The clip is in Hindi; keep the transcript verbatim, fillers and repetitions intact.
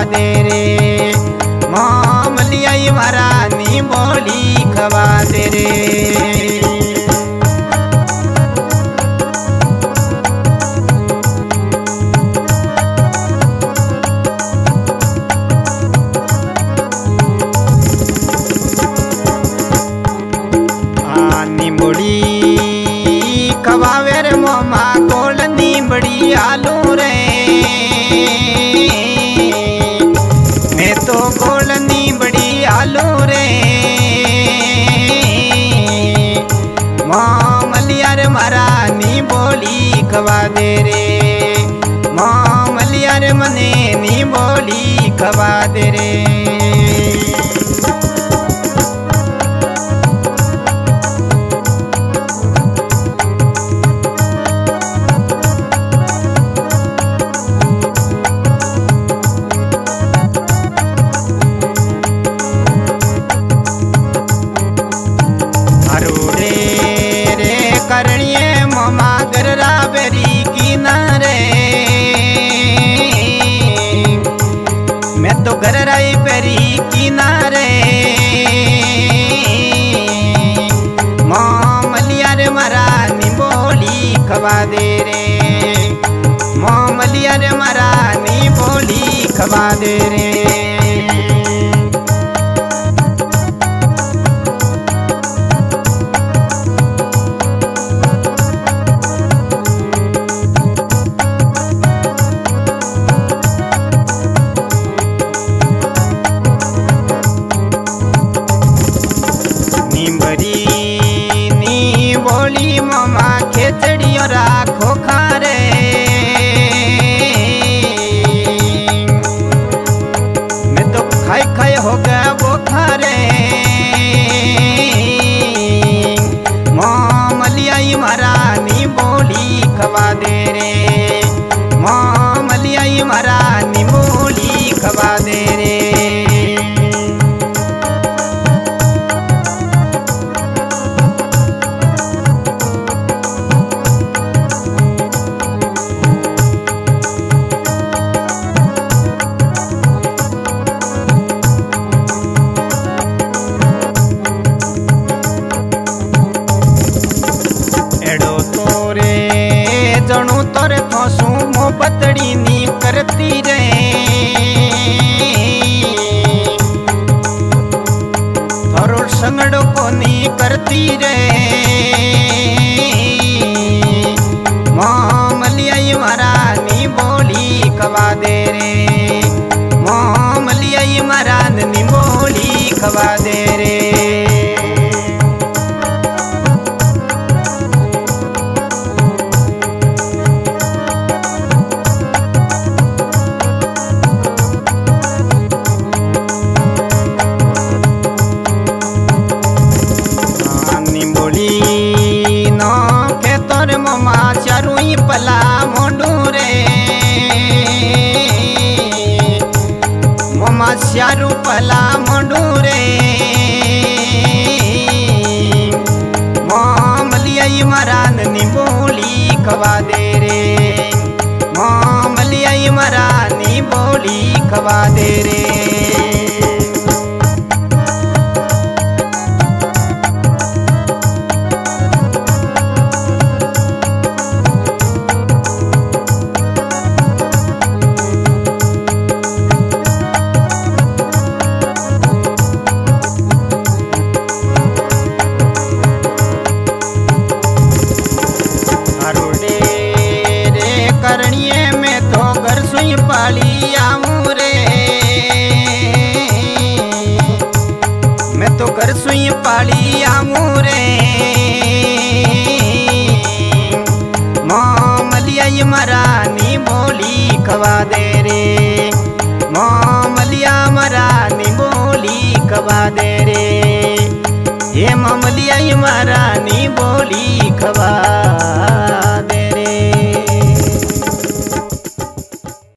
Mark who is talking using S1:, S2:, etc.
S1: दे रे। मामलिया मारा नी बोली खवा दे रे। खवावे रे मोमा गोल नींबड़ी आलू रे। मैं तो गोल नींबड़ी आलू रे। मामलिया रे मारा नी बोली खवा दे रे। मामलिया रे मने नी बोली खवा दे रे। करणिये मोमा गररा बेरी किनारे। मैं तो गरराई बेरी किनारे। मामलिया रे मारा नी बोली खवा दे रे। मामलिया रे मारा नी बोली खवा दे रे। बोली मामा खेचड़ियों राखो खारे। मैं तो खाई खाई हो गया वो खारे। मामलिया मारा नी बोली खवा दे रे। मामलिया मारा नी बोली खवा दे रे। जणू तोरे थोसू मो बतड़ी नी करती रे। थोरो संगड़ो को नी करती रे। मामलिया मारा नी बोली खवा दे रे। मामलिया मारा नी बोली खवा दे रे। मोमा चारुई पला मोडू रे। मोमा चारू पला मोडू रे। मामलिया मारा नी बोली खवा दे रे। मामलिया मारा नी बोली खवा दे रे। करणिये में तो घर सुई पाली आऊं रे। मैं तो घर सुई पाली आऊं रे। मामलिया मारा नी बोली खवा दे रे। मामलिया मारा नी बोली खवा दे रे। ये मामलिया मारा नी बोली खवा